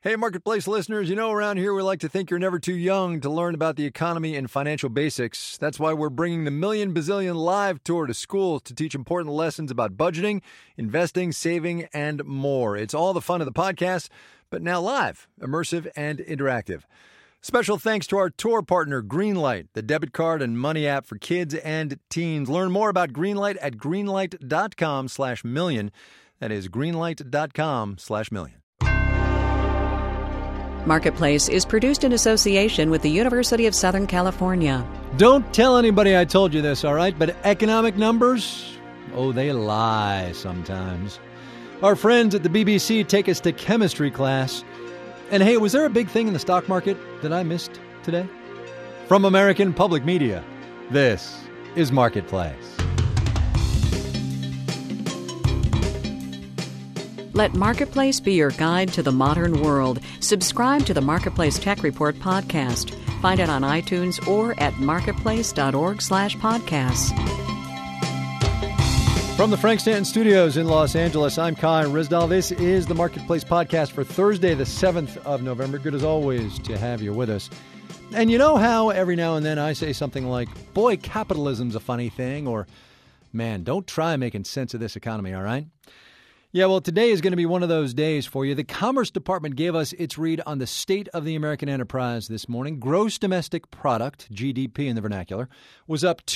Hey, Marketplace listeners, around here we like to think you're never too young to learn about the economy and financial basics. That's why we're bringing the Million Bazillion Live Tour to schools to teach important lessons about budgeting, investing, saving, and more. It's all the fun of the podcast, but now live, immersive, and interactive. Special thanks to our tour partner, Greenlight, the debit card and money app for kids and teens. Learn more about Greenlight at greenlight.com/million. That is greenlight.com/million. Marketplace is produced in association with the University of Southern California. Don't tell anybody I told you this, all right? But economic numbers, they lie sometimes. Our friends at the BBC take us to chemistry class. And hey, was there a big thing in the stock market that I missed today? From American Public Media, this is Marketplace. Let Marketplace be your guide to the modern world. Subscribe to the Marketplace Tech Report podcast. Find it on iTunes or at marketplace.org/podcasts. From the Frank Stanton Studios in Los Angeles, I'm Kai Rizdal. This is the Marketplace podcast for Thursday, the 7th of November. Good as always to have you with us. And you know how every now and then I say something like, boy, capitalism's a funny thing, or man, don't try making sense of this economy, all right? Yeah, well, today is going to be one of those days for you. The Commerce Department gave us its read on the state of the American enterprise this morning. Gross domestic product, GDP in the vernacular, was up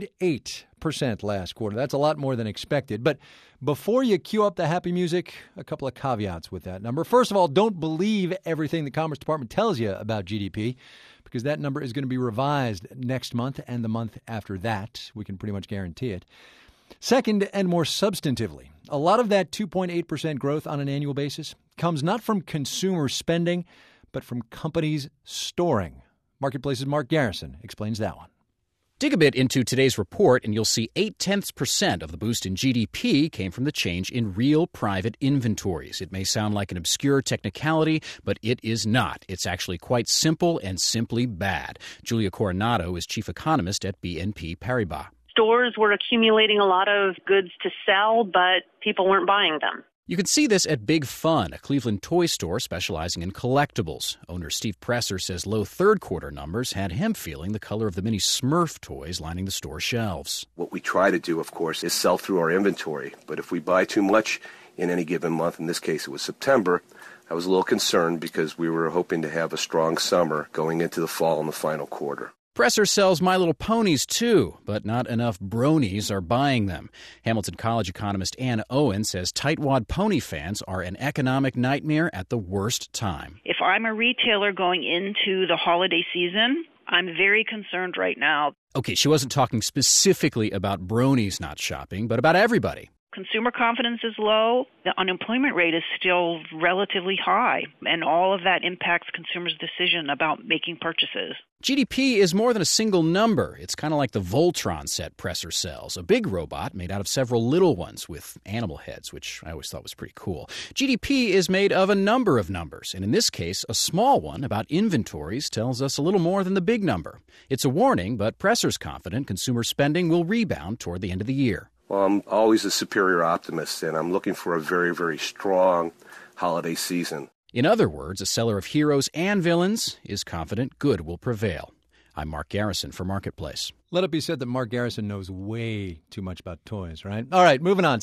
2.8% last quarter. That's a lot more than expected. But before you cue up the happy music, a couple of caveats with that number. First of all, don't believe everything the Commerce Department tells you about GDP, because that number is going to be revised next month and the month after that. We can pretty much guarantee it. Second, and more substantively, a lot of that 2.8% growth on an annual basis comes not from consumer spending, but from companies storing. Marketplace's Mark Garrison explains that one. Dig a bit into today's report, and you'll see 0.8% of the boost in GDP came from the change in real private inventories. It may sound like an obscure technicality, but it is not. It's actually quite simple and simply bad. Julia Coronado is chief economist at BNP Paribas. Stores were accumulating a lot of goods to sell, but people weren't buying them. You can see this at Big Fun, a Cleveland toy store specializing in collectibles. Owner Steve Presser says low third-quarter numbers had him feeling the color of the mini Smurf toys lining the store shelves. What we try to do, of course, is sell through our inventory. But if we buy too much in any given month, in this case it was September, I was a little concerned because we were hoping to have a strong summer going into the fall and the final quarter. Presser sells My Little Ponies, too, but not enough bronies are buying them. Hamilton College economist Ann Owen says tightwad pony fans are an economic nightmare at the worst time. If I'm a retailer going into the holiday season, I'm very concerned right now. Okay, she wasn't talking specifically about bronies not shopping, but about everybody. Consumer confidence is low. The unemployment rate is still relatively high, and all of that impacts consumers' decision about making purchases. GDP is more than a single number. It's kind of like the Voltron set Presser sells, a big robot made out of several little ones with animal heads, which I always thought was pretty cool. GDP is made of a number of numbers, and in this case, a small one about inventories tells us a little more than the big number. It's a warning, but Presser's confident consumer spending will rebound toward the end of the year. Well, I'm always a superior optimist, and I'm looking for a very, very strong holiday season. In other words, a seller of heroes and villains is confident good will prevail. I'm Mark Garrison for Marketplace. Let it be said that Mark Garrison knows way too much about toys, right? All right, moving on.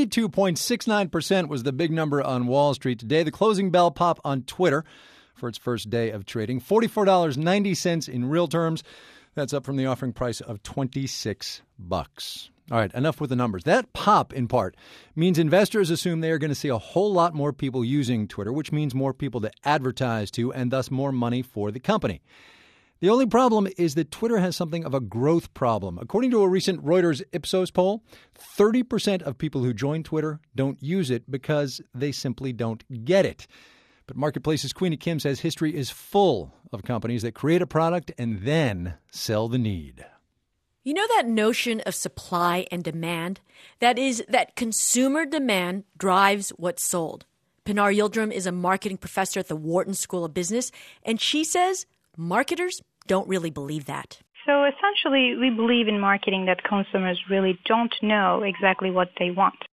72.69% was the big number on Wall Street today. The closing bell pop on Twitter for its first day of trading. $44.90 in real terms. That's up from the offering price of $26. All right, enough with the numbers. That pop, in part, means investors assume they are going to see a whole lot more people using Twitter, which means more people to advertise to and thus more money for the company. The only problem is that Twitter has something of a growth problem. According to a recent Reuters Ipsos poll, 30% of people who join Twitter don't use it because they simply don't get it. But Marketplace's Queenie Kim says history is full of companies that create a product and then sell the need. You know that notion of supply and demand? That is, that consumer demand drives what's sold. Pinar Yildirim is a marketing professor at the Wharton School of Business, and she says marketers don't really believe that. So essentially, we believe in marketing that consumers really don't know exactly what they want.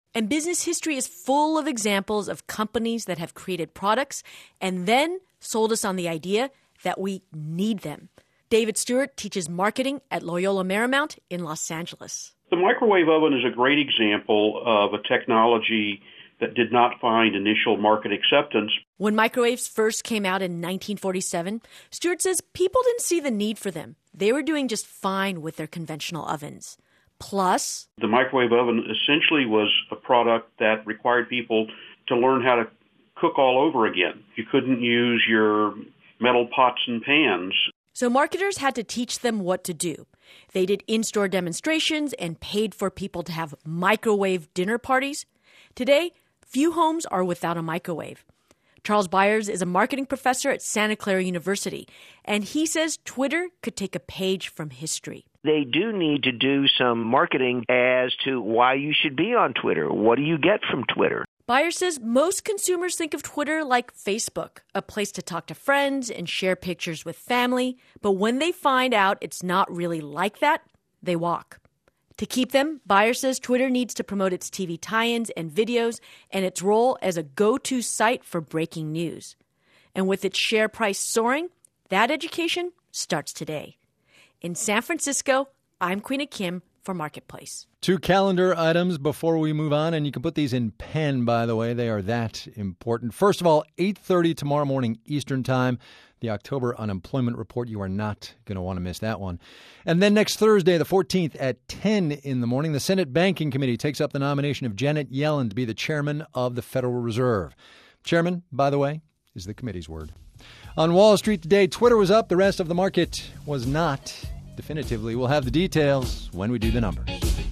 And business history is full of examples of companies that have created products and then sold us on the idea that we need them. David Stewart teaches marketing at Loyola Marymount in Los Angeles. The microwave oven is a great example of a technology that did not find initial market acceptance. When microwaves first came out in 1947, Stewart says people didn't see the need for them. They were doing just fine with their conventional ovens. Plus, the microwave oven essentially was a product that required people to learn how to cook all over again. You couldn't use your metal pots and pans. So marketers had to teach them what to do. They did in-store demonstrations and paid for people to have microwave dinner parties. Today, few homes are without a microwave. Charles Byers is a marketing professor at Santa Clara University, and he says Twitter could take a page from history. They do need to do some marketing as to why you should be on Twitter. What do you get from Twitter? Byers says most consumers think of Twitter like Facebook, a place to talk to friends and share pictures with family. But when they find out it's not really like that, they walk. To keep them, Byers says Twitter needs to promote its TV tie-ins and videos and its role as a go-to site for breaking news. And with its share price soaring, that education starts today. In San Francisco, I'm Queena Kim for Marketplace. 2 calendar items before we move on, and you can put these in pen, by the way. They are that important. First of all, 8:30 tomorrow morning Eastern Time, the October unemployment report. You are not going to want to miss that one. And then next Thursday, the 14th at 10 in the morning, the Senate Banking Committee takes up the nomination of Janet Yellen to be the chairman of the Federal Reserve. Chairman, by the way, is the committee's word. On Wall Street today, Twitter was up. The rest of the market was not. Definitively, we'll have the details when we do the numbers.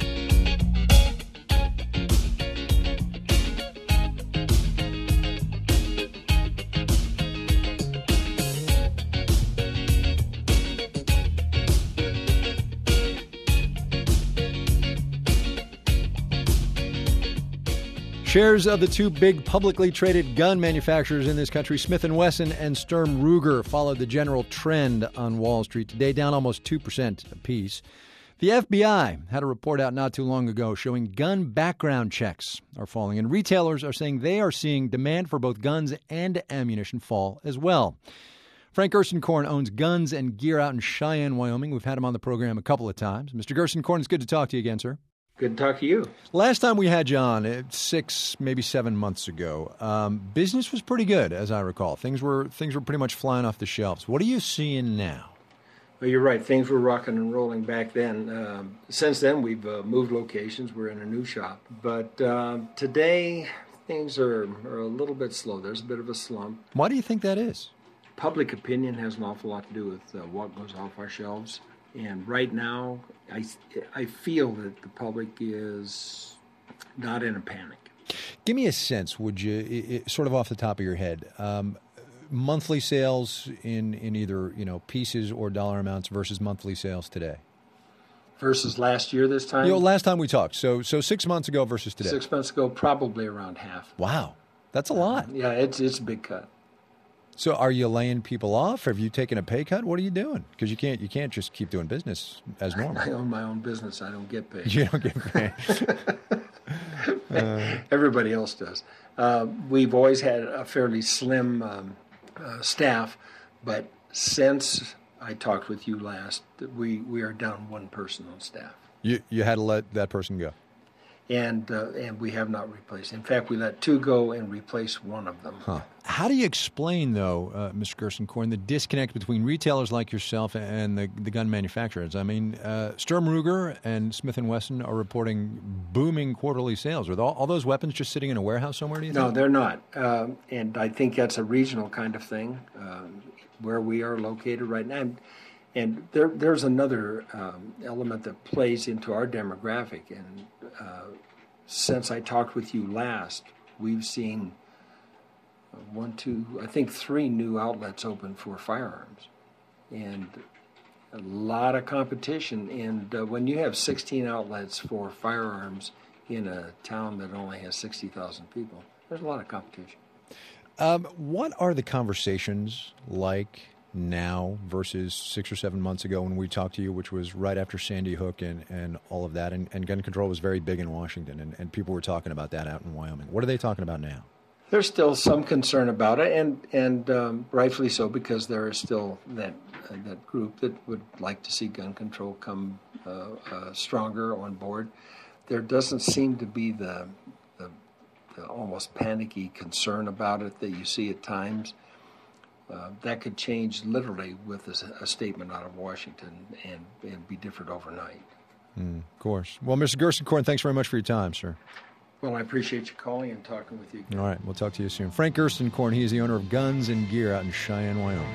Shares of the 2 big publicly traded gun manufacturers in this country, Smith & Wesson and Sturm Ruger, followed the general trend on Wall Street today, down almost 2% apiece. The FBI had a report out not too long ago showing gun background checks are falling, and retailers are saying they are seeing demand for both guns and ammunition fall as well. Frank Gerstenkorn owns Guns and Gear out in Cheyenne, Wyoming. We've had him on the program a couple of times. Mr. Gerstenkorn, it's good to talk to you again, sir. Good to talk to you. Last time we had you on, 6, maybe 7 months ago, business was pretty good, as I recall. Things were pretty much flying off the shelves. What are you seeing now? Well, you're right. Things were rocking and rolling back then. Since then, we've moved locations. We're in a new shop. But today, things are a little bit slow. There's a bit of a slump. Why do you think that is? Public opinion has an awful lot to do with what goes off our shelves. And right now, I feel that the public is not in a panic. Give me a sense, would you, sort of off the top of your head, monthly sales in either pieces or dollar amounts versus monthly sales today? Versus last year this time? Last time we talked. So 6 months ago versus today. 6 months ago, probably around half. Wow. That's a lot. Yeah, it's a big cut. So are you laying people off? Have you taken a pay cut? What are you doing? Because you can't just keep doing business as normal. I own my own business. I don't get paid. You don't get paid. Everybody else does. We've always had a fairly slim staff, but since I talked with you last, we are down one person on staff. You had to let that person go. And we have not replaced. In fact, we let 2 go and replace one of them. Huh. How do you explain, though, Mr. Gerstenkorn, the disconnect between retailers like yourself and the gun manufacturers? I mean, Sturm Ruger and Smith & Wesson are reporting booming quarterly sales. Are all those weapons just sitting in a warehouse somewhere, do you think? No, they're not. And I think that's a regional kind of thing, where we are located right now. And there's another element that plays into our demographic. And since I talked with you last, we've seen 3 new outlets open for firearms. And a lot of competition. And when you have 16 outlets for firearms in a town that only has 60,000 people, there's a lot of competition. What are the conversations like now versus 6 or 7 months ago when we talked to you, which was right after Sandy Hook and all of that. And gun control was very big in Washington, and people were talking about that out in Wyoming. What are they talking about now? There's still some concern about it, and rightfully so, because there is still that group that would like to see gun control come stronger on board. There doesn't seem to be the almost panicky concern about it that you see at times. That could change literally with a statement out of Washington and be different overnight. Of course. Well, Mr. Gerstenkorn, thanks very much for your time, sir. Well, I appreciate you calling and talking with you. All right, we'll talk to you soon. Frank Gerstenkorn, he is the owner of Guns and Gear out in Cheyenne, Wyoming.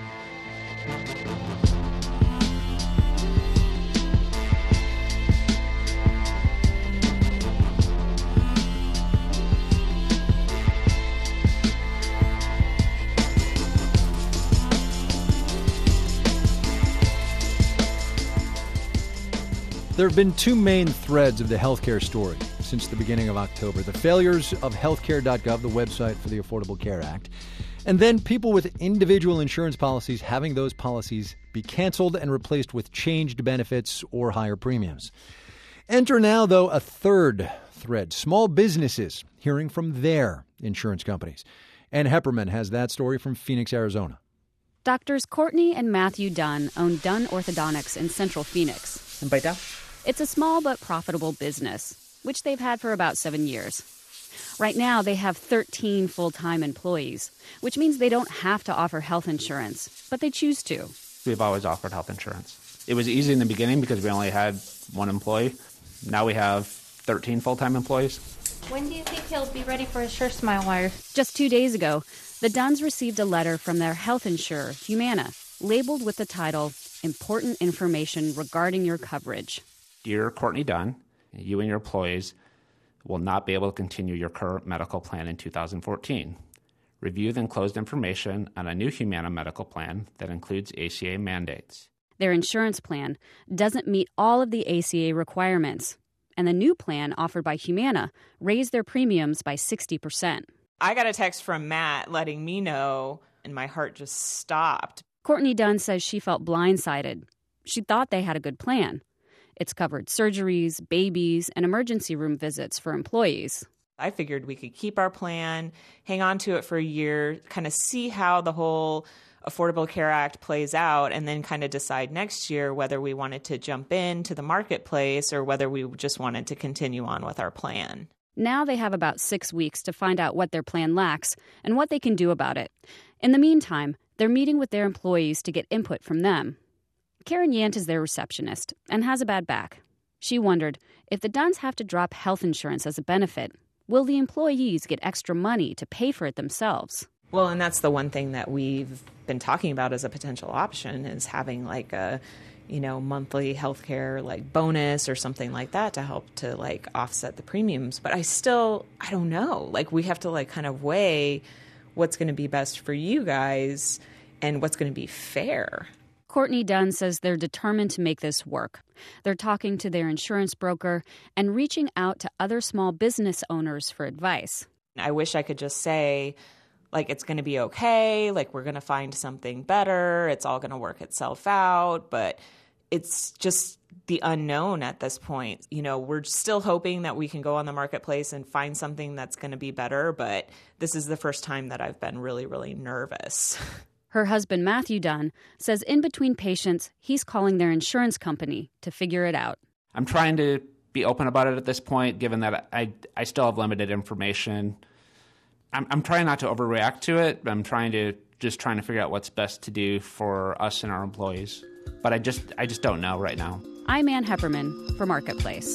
There have been two main threads of the healthcare story since the beginning of October. The failures of healthcare.gov, the website for the Affordable Care Act, and then people with individual insurance policies having those policies be canceled and replaced with changed benefits or higher premiums. Enter now, though, a third thread, small businesses hearing from their insurance companies. Ann Hepperman has that story from Phoenix, Arizona. Doctors Courtney and Matthew Dunn own Dunn Orthodontics in Central Phoenix. It's a small but profitable business, which they've had for about 7 years. Right now, they have 13 full-time employees, which means they don't have to offer health insurance, but they choose to. We've always offered health insurance. It was easy in the beginning because we only had one employee. Now we have 13 full-time employees. When do you think he'll be ready for his Sure Smile wire? Just 2 days ago, the Dunns received a letter from their health insurer, Humana, labeled with the title, Important Information Regarding Your Coverage. Dear Courtney Dunn, you and your employees will not be able to continue your current medical plan in 2014. Review the enclosed information on a new Humana medical plan that includes ACA mandates. Their insurance plan doesn't meet all of the ACA requirements, and the new plan offered by Humana raised their premiums by 60%. I got a text from Matt letting me know, and my heart just stopped. Courtney Dunn says she felt blindsided. She thought they had a good plan. It's covered surgeries, babies, and emergency room visits for employees. I figured we could keep our plan, hang on to it for a year, kind of see how the whole Affordable Care Act plays out, and then kind of decide next year whether we wanted to jump into the marketplace or whether we just wanted to continue on with our plan. Now they have about 6 weeks to find out what their plan lacks and what they can do about it. In the meantime, they're meeting with their employees to get input from them. Karen Yant is their receptionist and has a bad back. She wondered, if the Dunns have to drop health insurance as a benefit, will the employees get extra money to pay for it themselves? Well, and that's the one thing that we've been talking about as a potential option is having like a, monthly healthcare like bonus or something like that to help to like offset the premiums. But I don't know. Like we have to like kind of weigh what's going to be best for you guys and what's going to be fair. Courtney Dunn says they're determined to make this work. They're talking to their insurance broker and reaching out to other small business owners for advice. I wish I could just say, like, it's going to be okay, like, we're going to find something better, it's all going to work itself out, but it's just the unknown at this point. We're still hoping that we can go on the marketplace and find something that's going to be better, but this is the first time that I've been really, really nervous. Her husband, Matthew Dunn, says in between patients, he's calling their insurance company to figure it out. I'm trying to be open about it at this point, given that I still have limited information. I'm trying not to overreact to it. I'm trying to figure out what's best to do for us and our employees. But I just don't know right now. I'm Ann Hepperman for Marketplace.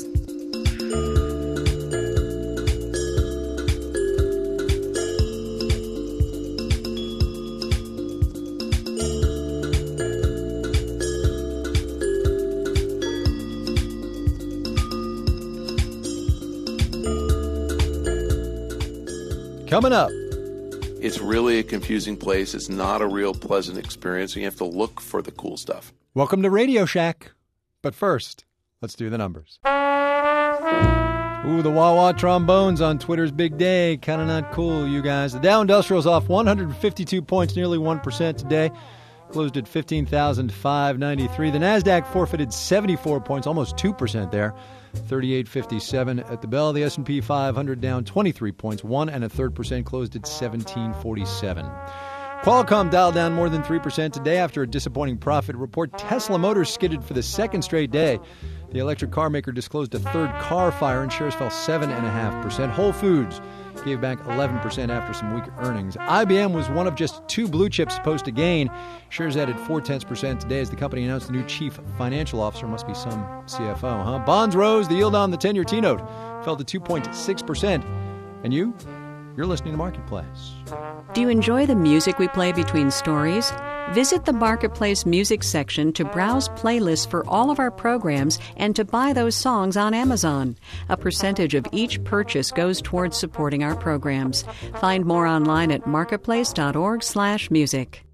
Coming up. It's really a confusing place. It's not a real pleasant experience. You have to look for the cool stuff. Welcome to Radio Shack. But first, let's do the numbers. Ooh, the wah-wah trombones on Twitter's big day. Kind of not cool, you guys. The Dow Industrial's off 152 points, nearly 1% today. closed at 15,593. The NASDAQ forfeited 74 points, almost 2% there, 38.57 at the bell. The S&P 500 down 23 points, 1 1/3%, closed at 1747. Qualcomm dialed down more than 3% today after a disappointing profit report. Tesla Motors skidded for the second straight day. The electric car maker disclosed a third car fire and shares fell 7.5%. Whole Foods gave back 11% after some weak earnings. IBM was one of just 2 blue chips to post a gain. Shares added 0.4% today as the company announced the new chief financial officer. Must be some CFO, huh? Bonds rose. The yield on the 10-year T-note fell to 2.6%. And you're listening to Marketplace. Do you enjoy the music we play between stories? Visit the Marketplace music section to browse playlists for all of our programs and to buy those songs on Amazon. A percentage of each purchase goes towards supporting our programs. Find more online at marketplace.org/music.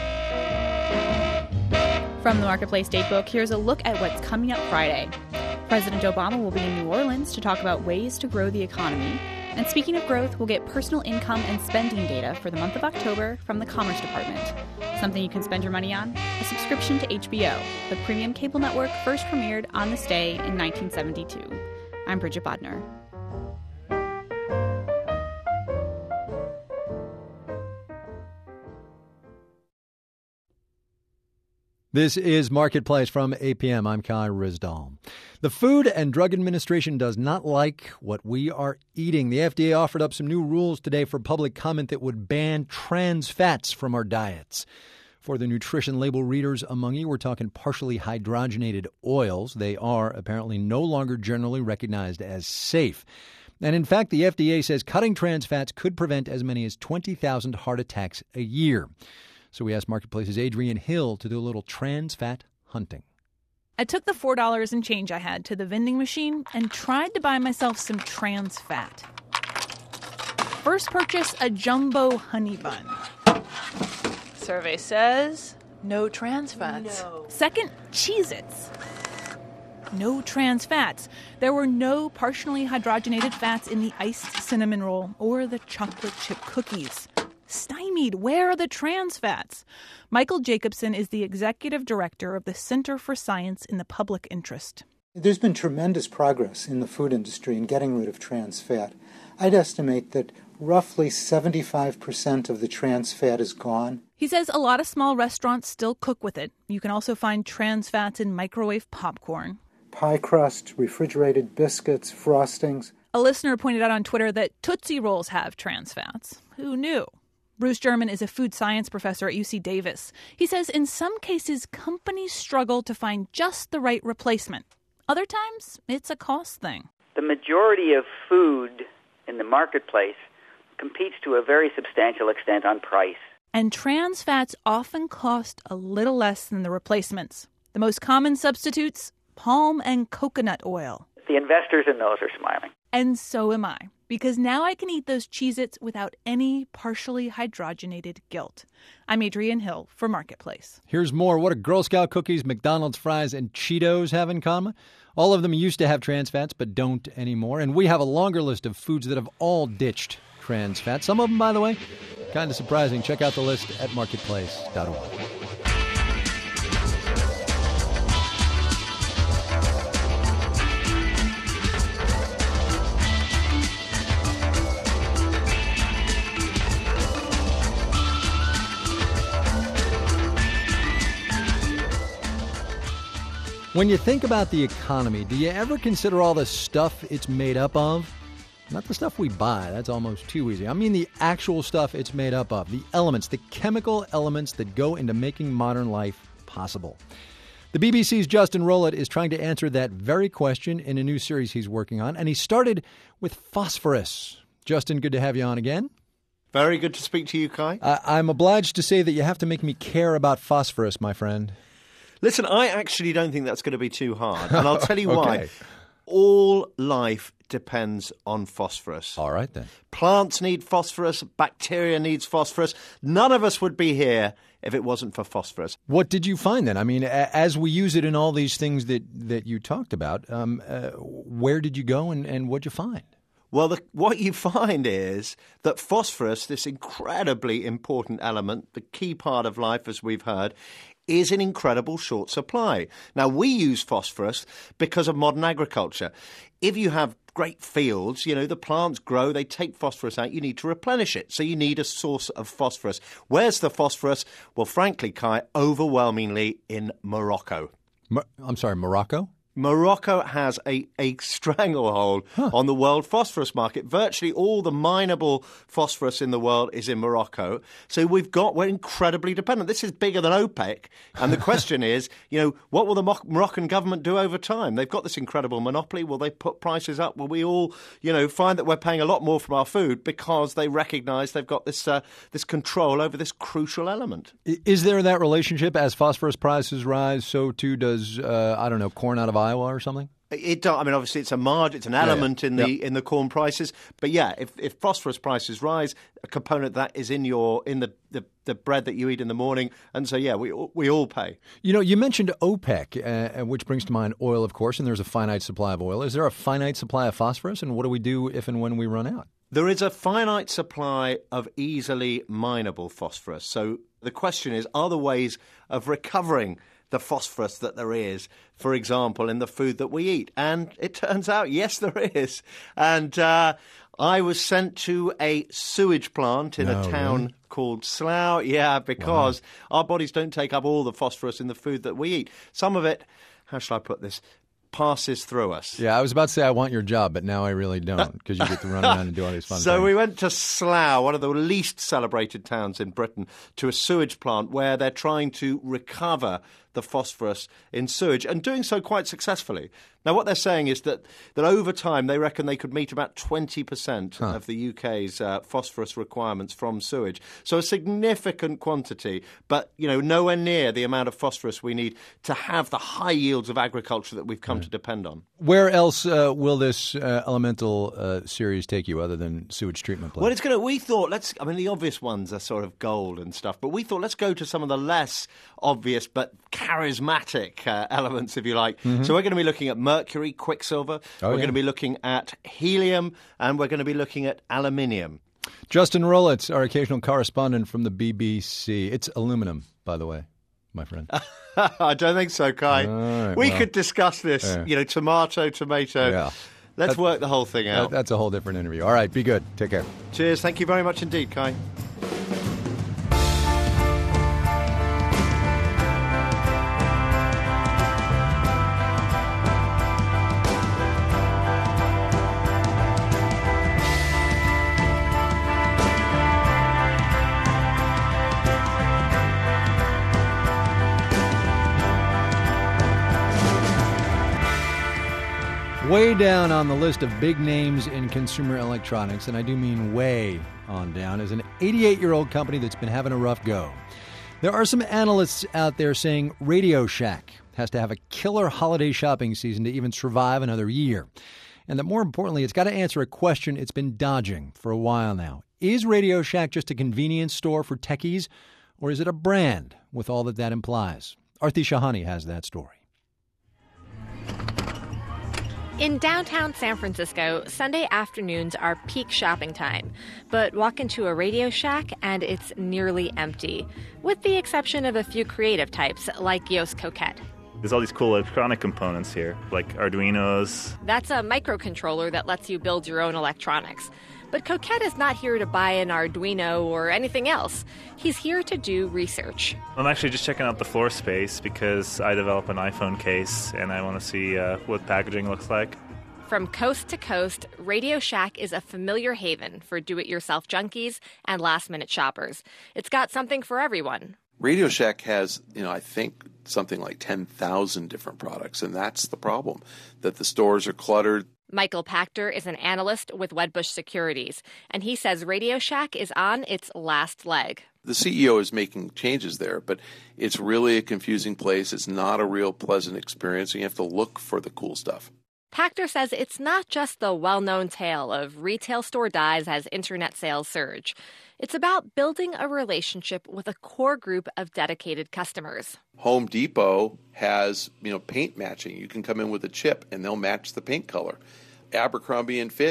From the Marketplace Datebook, here's a look at what's coming up Friday. President Obama will be in New Orleans to talk about ways to grow the economy. And speaking of growth, we'll get personal income and spending data for the month of October from the Commerce Department. Something you can spend your money on? A subscription to HBO, the premium cable network first premiered on this day in 1972. I'm Bridget Bodner. This is Marketplace from APM. I'm Kai Ryssdal. The Food and Drug Administration does not like what we are eating. The FDA offered up some new rules today for public comment that would ban trans fats from our diets. For the nutrition label readers among you, we're talking partially hydrogenated oils. They are apparently no longer generally recognized as safe. And in fact, the FDA says cutting trans fats could prevent as many as 20,000 heart attacks a year. So we asked Marketplace's Adrienne Hill to do a little trans fat hunting. I took the $4 and change I had to the vending machine and tried to buy myself some trans fat. First purchase, a jumbo honey bun. Survey says no trans fats. No. Second, Cheez-Its. No trans fats. There were no partially hydrogenated fats in the iced cinnamon roll or the chocolate chip cookies. Stymied. Where are the trans fats? Michael Jacobson is the executive director of the Center for Science in the Public Interest. There's been tremendous progress in the food industry in getting rid of trans fat. I'd estimate that roughly 75% of the trans fat is gone. He says a lot of small restaurants still cook with it. You can also find trans fats in microwave popcorn, pie crust, refrigerated biscuits, frostings. A listener pointed out on Twitter that Tootsie Rolls have trans fats. Who knew? Bruce German is a food science professor at UC Davis. He says in some cases, companies struggle to find just the right replacement. Other times, it's a cost thing. The majority of food in the marketplace competes to a very substantial extent on price. And trans fats often cost a little less than the replacements. The most common substitutes, palm and coconut oil. The investors in those are smiling. And so am I, because now I can eat those Cheez-Its without any partially hydrogenated guilt. I'm Adrienne Hill for Marketplace. Here's more. What do Girl Scout cookies, McDonald's fries, and Cheetos have in common? All of them used to have trans fats, but don't anymore. And we have a longer list of foods that have all ditched trans fats. Some of them, by the way, kind of surprising. Check out the list at marketplace.org. When you think about the economy, do you ever consider all the stuff it's made up of? Not the stuff we buy. That's almost too easy. I mean the actual stuff it's made up of. The elements, the chemical elements that go into making modern life possible. The BBC's Justin Rowlett is trying to answer that very question in a new series he's working on, and he started with phosphorus. Justin, good to have you on again. Very good to speak to you, Kai. I'm obliged to say that you have to make me care about phosphorus, my friend. Listen, I actually don't think that's going to be too hard, and I'll tell you why. Okay. All life depends on phosphorus. All right, then. Plants need phosphorus, bacteria needs phosphorus. None of us would be here if it wasn't for phosphorus. What did you find then? I mean, as we use it in all these things that you talked about, where did you go and what'd you find? Well, what you find is that phosphorus, this incredibly important element, the key part of life, as we've heard, is in incredible short supply. Now, we use phosphorus because of modern agriculture. If you have great fields, the plants grow, they take phosphorus out, you need to replenish it. So you need a source of phosphorus. Where's the phosphorus? Well, frankly, Kai, overwhelmingly in Morocco. I'm sorry, Morocco? Morocco has a stranglehold on the world phosphorus market. Virtually all the mineable phosphorus in the world is in Morocco. So we're incredibly dependent. This is bigger than OPEC. And the question is, what will the Moroccan government do over time? They've got this incredible monopoly. Will they put prices up? Will we all, find that we're paying a lot more for our food because they recognise they've got this control over this crucial element? Is there that relationship? As phosphorus prices rise, so too does, corn out of Iowa or something? Obviously it's a margin, it's an element in the corn prices. But if phosphorus prices rise, a component of that is in the bread that you eat in the morning, and so we all pay. You mentioned OPEC, which brings to mind oil, of course, and there's a finite supply of oil. Is there a finite supply of phosphorus, and what do we do if and when we run out? There is a finite supply of easily mineable phosphorus. So the question is, are there ways of recovering the phosphorus that there is, for example, in the food that we eat? And it turns out, yes, there is. And I was sent to a sewage plant in a town called Slough, because our bodies don't take up all the phosphorus in the food that we eat. Some of it, how shall I put this, passes through us. Yeah, I was about to say I want your job, but now I really don't, because you get to run around and do all these fun things. So we went to Slough, one of the least celebrated towns in Britain, to a sewage plant where they're trying to recover the phosphorus in sewage, and doing so quite successfully. Now, what they're saying is that over time, they reckon they could meet about 20% of the UK's phosphorus requirements from sewage. So a significant quantity, but, nowhere near the amount of phosphorus we need to have the high yields of agriculture that we've come to depend on. Where else will this elemental series take you other than sewage treatment plants? Well, we thought, the obvious ones are sort of gold and stuff, but we thought let's go to some of the less obvious but charismatic elements, if you like. Mm-hmm. So we're going to be looking at mercury, quicksilver, we're going to be looking at helium, and we're going to be looking at aluminium. Justin Rolitz, our occasional correspondent from the BBC. It's aluminum, by the way, my friend. I don't think so, Kai. Right, we could discuss this, tomato. Yeah. Let's work the whole thing out. That's a whole different interview. All right, be good. Take care. Cheers. Thank you very much indeed, Kai. Way down on the list of big names in consumer electronics, and I do mean way on down, is an 88-year-old company that's been having a rough go. There are some analysts out there saying Radio Shack has to have a killer holiday shopping season to even survive another year. And that more importantly, it's got to answer a question it's been dodging for a while now. Is Radio Shack just a convenience store for techies, or is it a brand with all that implies? Arthi Shahani has that story. In downtown San Francisco, Sunday afternoons are peak shopping time. But walk into a Radio Shack and it's nearly empty, with the exception of a few creative types like Yost Coquette. There's all these cool electronic components here, like Arduinos. That's a microcontroller that lets you build your own electronics. But Coquette is not here to buy an Arduino or anything else. He's here to do research. I'm actually just checking out the floor space because I develop an iPhone case and I want to see what packaging looks like. From coast to coast, Radio Shack is a familiar haven for do-it-yourself junkies and last-minute shoppers. It's got something for everyone. Radio Shack has, I think something like 10,000 different products, and that's the problem, that the stores are cluttered. Michael Pachter is an analyst with Wedbush Securities, and he says Radio Shack is on its last leg. The CEO is making changes there, but it's really a confusing place. It's not a real pleasant experience, and you have to look for the cool stuff. Pachter says it's not just the well-known tale of retail store dies as internet sales surge. It's about building a relationship with a core group of dedicated customers. Home Depot has, paint matching. You can come in with a chip and they'll match the paint color. Abercrombie & Fitch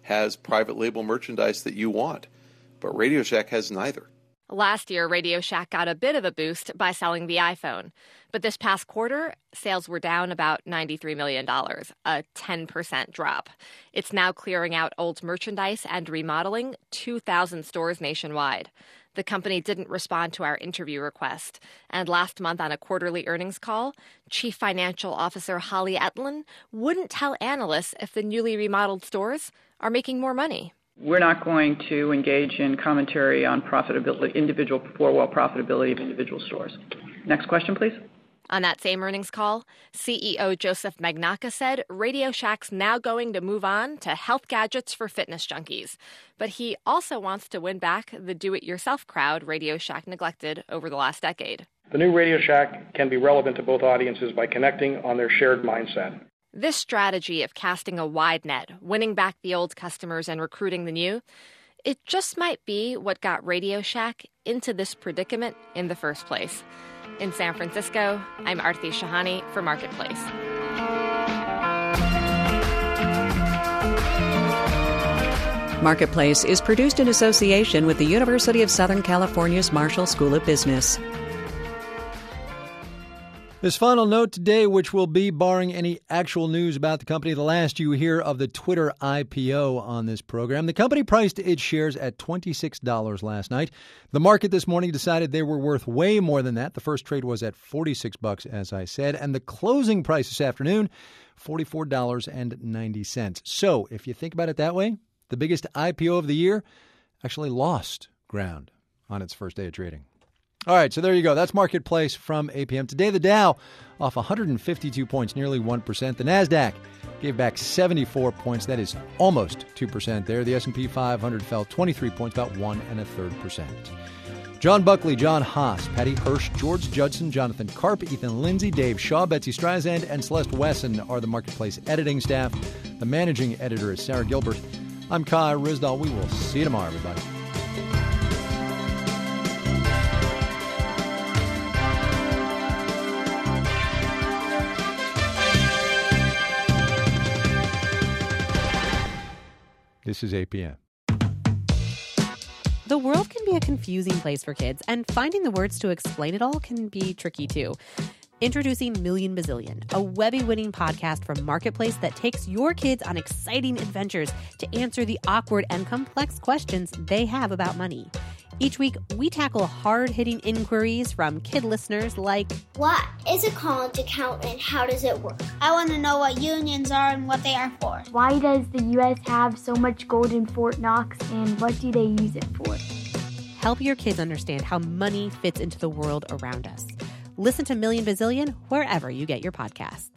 has private label merchandise that you want. But Radio Shack has neither. Last year, Radio Shack got a bit of a boost by selling the iPhone. But this past quarter, sales were down about $93 million, a 10% drop. It's now clearing out old merchandise and remodeling 2,000 stores nationwide. The company didn't respond to our interview request. And last month on a quarterly earnings call, Chief Financial Officer Holly Etlin wouldn't tell analysts if the newly remodeled stores are making more money. We're not going to engage in commentary on profitability, four-wall profitability of individual stores. Next question, please. On that same earnings call, CEO Joseph Magnacca said Radio Shack's now going to move on to health gadgets for fitness junkies. But he also wants to win back the do-it-yourself crowd Radio Shack neglected over the last decade. The new Radio Shack can be relevant to both audiences by connecting on their shared mindset. This strategy of casting a wide net, winning back the old customers and recruiting the new, it just might be what got Radio Shack into this predicament in the first place. In San Francisco, I'm Aarti Shahani for Marketplace. Marketplace is produced in association with the University of Southern California's Marshall School of Business. This final note today, which will be, barring any actual news about the company, the last you hear of the Twitter IPO on this program. The company priced its shares at $26 last night. The market this morning decided they were worth way more than that. The first trade was at $46, as I said, and the closing price this afternoon, $44.90. So if you think about it that way, the biggest IPO of the year actually lost ground on its first day of trading. All right, so there you go. That's Marketplace from APM. Today, the Dow off 152 points, nearly 1%. The NASDAQ gave back 74 points. That is almost 2% there. The S&P 500 fell 23 points, about 1.33%. John Buckley, John Haas, Patty Hirsch, George Judson, Jonathan Karp, Ethan Lindsay, Dave Shaw, Betsy Streisand, and Celeste Wesson are the Marketplace editing staff. The managing editor is Sarah Gilbert. I'm Kai Ryssdal. We will see you tomorrow, everybody. This is APM. The world can be a confusing place for kids, and finding the words to explain it all can be tricky too. Introducing Million Bazillion, a Webby-winning podcast from Marketplace that takes your kids on exciting adventures to answer the awkward and complex questions they have about money. Each week, we tackle hard-hitting inquiries from kid listeners like, what is a college account and how does it work? I want to know what unions are and what they are for. Why does the U.S. have so much gold in Fort Knox and what do they use it for? Help your kids understand how money fits into the world around us. Listen to Million Bazillion wherever you get your podcasts.